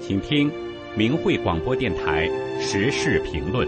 请听明慧广播电台时事评论。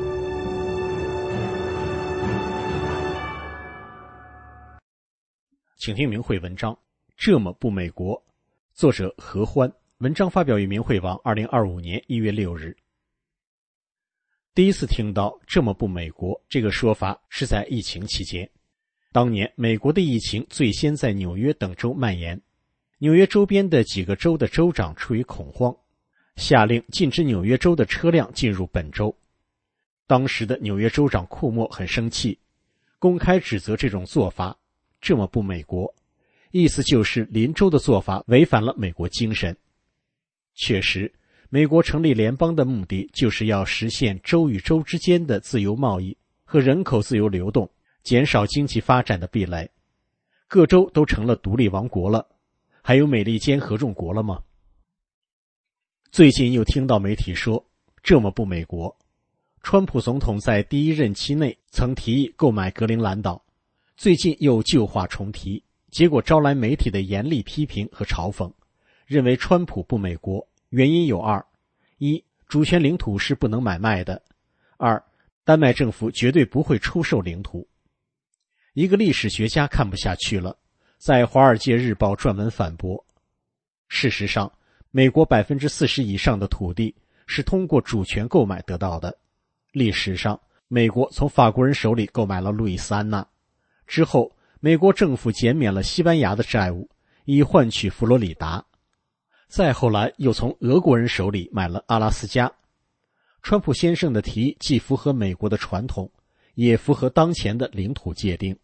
请听明慧文章，这么不美国，作者何欢，文章发表于明慧网2025年1月6日。第一次听到这么不美国这个说法是在疫情期间，当年美国的疫情最先在纽约等州蔓延，纽约周边的几个州的州长处于恐慌，下令禁止纽约州的车辆进入本州。当时的纽约州长库莫很生气，公开指责这种做法这么不美国，意思就是邻州的做法违反了美国精神。确实，美国成立联邦的目的就是要实现州与州之间的自由贸易和人口自由流动，减少经济发展的壁垒。各州都成了独立王国了，还有美利坚合众国了吗？最近又听到媒体说这么不美国，川普总统在第一任期内曾提议购买格陵兰岛，最近又旧话重提，结果招来媒体的严厉批评和嘲讽，认为川普不美国，原因有二：一，主权领土是不能买卖的；二，丹麦政府绝对不会出售领土。一个历史学家看不下去了，在《华尔街日报》撰文反驳。事实上，美国40%以上的土地是通过主权购买得到的。历史上，美国从法国人手里购买了路易斯安那，之后美国政府减免了西班牙的债务，以换取佛罗里达，再后来又从俄国人手里买了阿拉斯加。川普先生的提议既符合美国的传统，也符合当前的领土界定。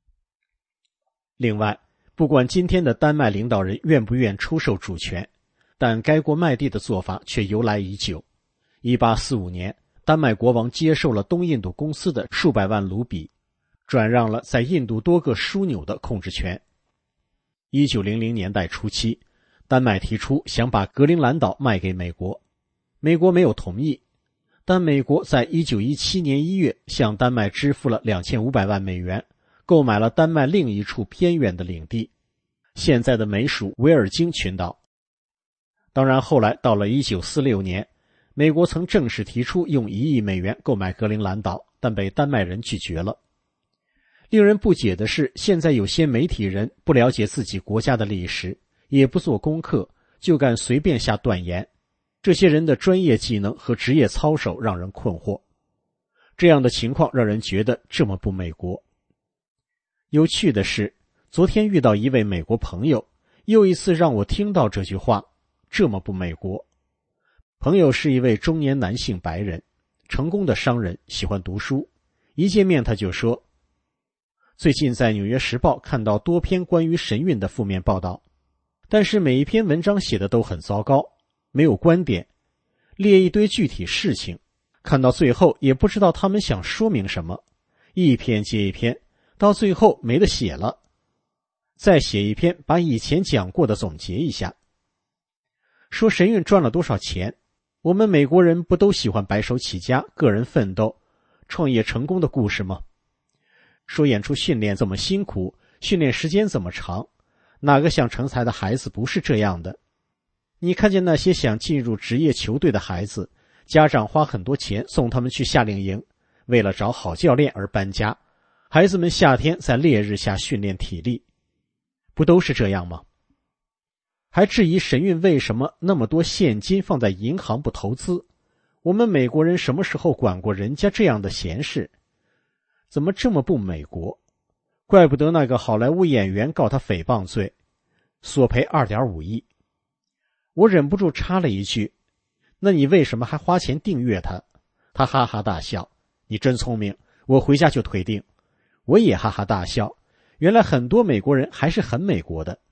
另外，不管今天的丹麦领导人愿不愿出售主权，但该国卖地的做法却由来已久。1845年，丹麦国王接受了东印度公司的数百万卢比，转让了在印度多个枢纽的控制权。1900年代初期，丹麦提出想把格陵兰岛卖给美国，美国没有同意，但美国在1917年1月向丹麦支付了2500万美元，购买了丹麦另一处偏远的领地，现在的美属维尔京群岛。当然后来到了1946年，美国曾正式提出用1亿美元购买格陵兰岛，但被丹麦人拒绝了。令人不解的是，现在有些媒体人不了解自己国家的历史，也不做功课，就敢随便下断言，这些人的专业技能和职业操守让人困惑。这样的情况让人觉得这么不美国。有趣的是，昨天遇到一位美国朋友，又一次让我听到这句话，这么不美国。朋友是一位中年男性白人，成功的商人，喜欢读书。一见面他就说，最近在《纽约时报》看到多篇关于神韵的负面报道，但是每一篇文章写的都很糟糕，没有观点，列一堆具体事情，看到最后也不知道他们想说明什么，一篇接一篇，到最后没得写了，再写一篇把以前讲过的总结一下。说神韵赚了多少钱，我们美国人不都喜欢白手起家、个人奋斗、创业成功的故事吗？说演出训练这么辛苦，训练时间这么长，哪个想成才的孩子不是这样的？你看见那些想进入职业球队的孩子，家长花很多钱送他们去夏令营，为了找好教练而搬家，孩子们夏天在烈日下训练体力，不都是这样吗？还质疑神韵为什么那么多现金放在银行不投资？我们美国人什么时候管过人家这样的闲事？怎么这么不美国？怪不得那个好莱坞演员告他诽谤罪，索赔2.5亿。我忍不住插了一句，那你为什么还花钱订阅他？他哈哈大笑，你真聪明，我回家就退订。我也哈哈大笑，原来很多美国人还是很美国的。